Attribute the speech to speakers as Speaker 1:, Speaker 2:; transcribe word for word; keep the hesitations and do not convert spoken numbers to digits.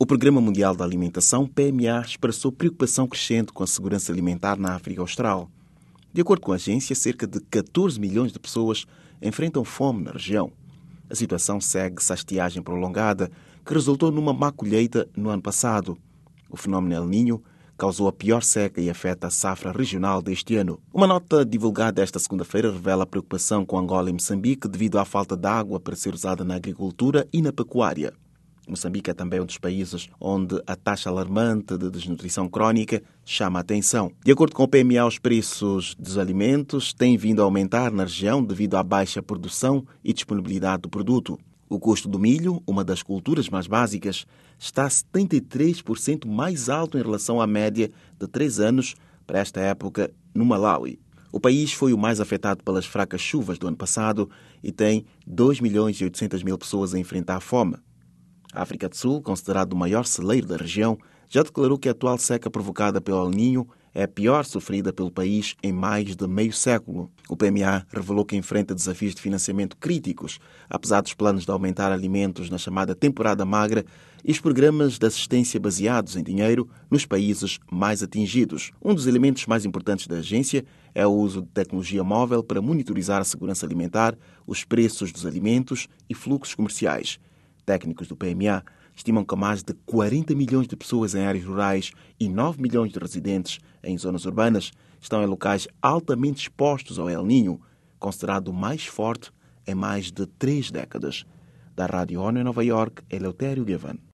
Speaker 1: O Programa Mundial da Alimentação, P M A, expressou preocupação crescente com a segurança alimentar na África Austral. De acordo com a agência, cerca de catorze milhões de pessoas enfrentam fome na região. A situação segue-se à estiagem prolongada, que resultou numa má colheita no ano passado. O fenómeno El Niño causou a pior seca e afeta a safra regional deste ano. Uma nota divulgada esta segunda-feira revela a preocupação com Angola e Moçambique devido à falta de água para ser usada na agricultura e na pecuária. Moçambique é também um dos países onde a taxa alarmante de desnutrição crónica chama a atenção. De acordo com o P M A, os preços dos alimentos têm vindo a aumentar na região devido à baixa produção e disponibilidade do produto. O custo do milho, uma das culturas mais básicas, está setenta e três por cento mais alto em relação à média de três anos para esta época no Malawi. O país foi o mais afetado pelas fracas chuvas do ano passado e tem dois milhões e oitocentas mil pessoas a enfrentar a fome. A África do Sul, considerado o maior celeiro da região, já declarou que a atual seca provocada pelo El Niño é a pior sofrida pelo país em mais de meio século. O P M A revelou que enfrenta desafios de financiamento críticos, apesar dos planos de aumentar alimentos na chamada temporada magra e os programas de assistência baseados em dinheiro nos países mais atingidos. Um dos elementos mais importantes da agência é o uso de tecnologia móvel para monitorizar a segurança alimentar, os preços dos alimentos e fluxos comerciais. Técnicos do P M A estimam que mais de quarenta milhões de pessoas em áreas rurais e nove milhões de residentes em zonas urbanas estão em locais altamente expostos ao El Niño, considerado o mais forte em mais de três décadas. Da Rádio ONU em Nova Iorque, Eleutério Gavan.